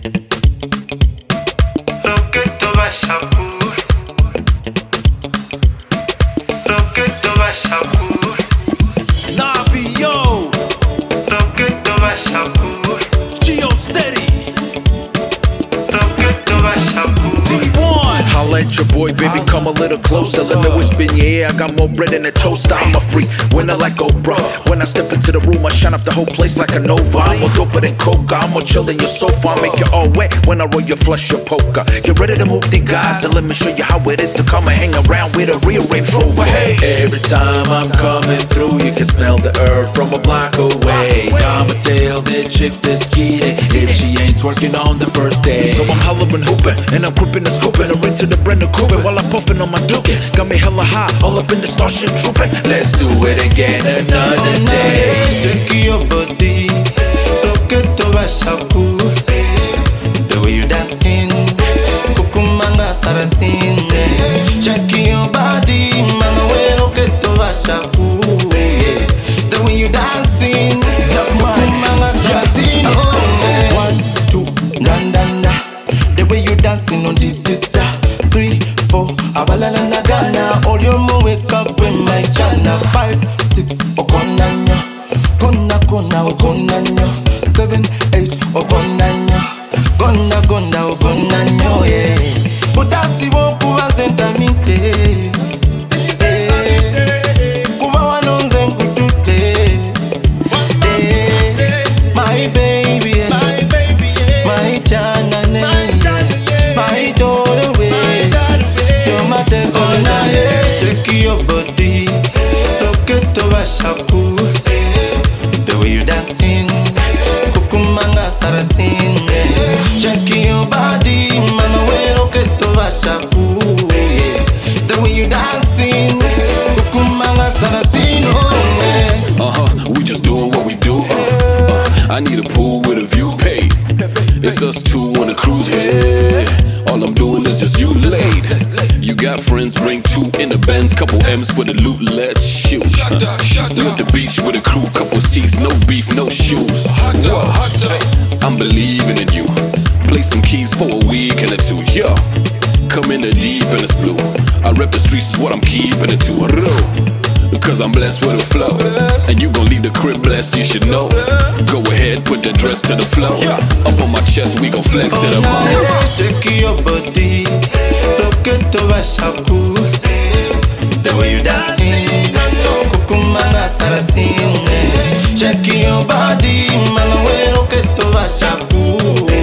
Roqueto Bashapur, Roqueto Bashapur, Navio, Roqueto Bashapur, Geo Steady, Roqueto Bashapur. D1. Holla at your boy, baby, come a little closer. Let me whisper in your ear, I got more bread than a toaster. I'm a freak, winner like Oprah. When I step into the room, I shine up the whole place like a Nova. I'm more doper than Coca, I'm more chill than your sofa. I make you all wet when I roll your flush your poker. Get ready to move the guys, and let me show you how it is to come and hang around with a real Range Rover. Hey, every time I'm coming through, you can smell the earth from a block away. I'ma tell that chick to skeet it if she ain't twerking on the first day. So I'm hollering, hooping, and I'm gripping and scooping her into the Brenda Coopin while I'm puffing on my dookie. Got me hella high, all up in the Starship Trooping. Let's do it again another day. Shake your body, Roqueto Bashapur. The way you dancing, Kukumanga Sarasin. Shake your body, mama, we Roqueto Bashapur. The way you dancing, Kukumanga Sarasin. 1, 2, dan dan da. The way you dancing on this is 3, 4. Abalala na Ghana, all your mo wake up in my channel. 5, 6, okonanya, kona kona okonanya. 7, 8, okonanya, gonna okonanya, yeah. Budasi wo kuwa zentamite, kuwa wanonze nkutute, my baby, my chanane, my doorway. Shake your body, Roqueto Bashapur. The way you dancing, Kukumanga Sarasin. Shake your body, mama, we Roqueto Bashapur. The way you dancing, Kukumanga Sarasin. We just doing what we do. I need a pool with a view. Hey, it's us two on a cruise. Hey, all I'm doing is just you laid. You got friends, bring 2 in the Benz, couple M's for the loot. Let's shoot. Look the beach with a crew, couple seats, no beef, no shoes. Whoa. I'm believing in you. Play some keys for a week and a 2. Yo, come in the deep and it's blue. I rep the streets, is what I'm keeping it to. Cause I'm blessed with a flow, and you gon' leave the crib blessed, you should know. Go ahead, put the dress to the floor. Up on my chest, we gon' flex to the bone. Shake your body, Roqueto Bashapur. The way you dancing, Kukumanga Sarasin. Shake your body, mama, we Roqueto Bashapur.